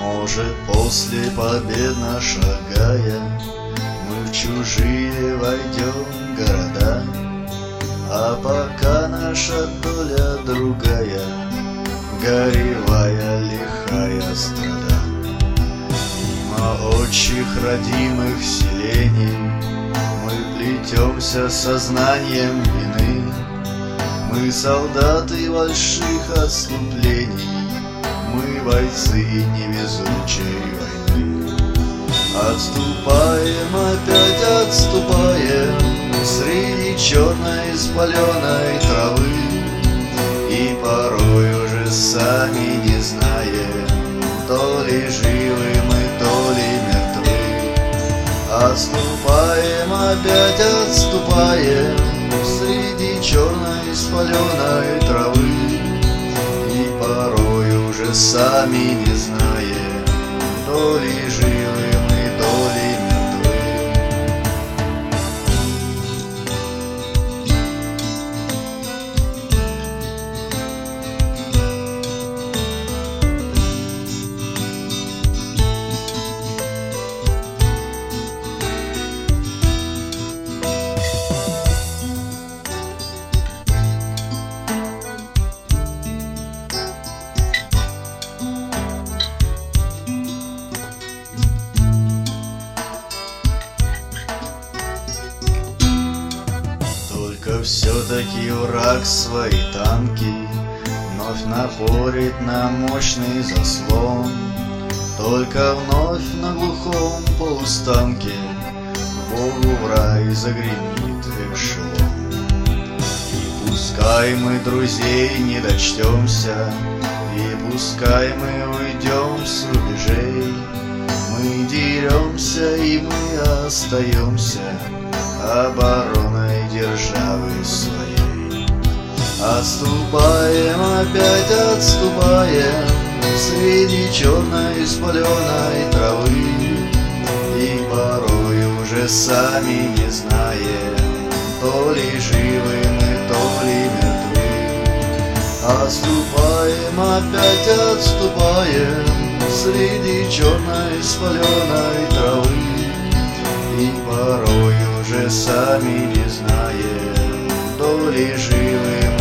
Может, после победно шагая, мы в чужие войдем города, а пока наша доля другая, горевая, лихая страда. Мимо отчих родимых селений мы плетемся сознанием вины. Мы солдаты больших отступлений, мы бойцы невезучей войны. Отступаем, опять отступаем среди черной спаленной травы, и порой уже сами не знаем, то ли живы мы, то ли мертвы. Отступаем, опять отступаем среди черной спаленной травы, и порой уже сами не знаем, то ли живы мы, то ли мертвы. Все-таки враг свои танки вновь напорит на мощный заслон. Только вновь на глухом полустанке Богу в рай загремит эшелон. И пускай мы друзей не дочтемся, и пускай мы уйдем с рубежей, мы деремся и мы остаемся обороной державы своей. Отступаем, опять отступаем среди черной спаленной травы, и порой уже сами не знаем, то ли живы мы, то ли мертвы. Отступаем, опять отступаем среди черной спаленной травы, и порой уже сами не знаем, то ли живы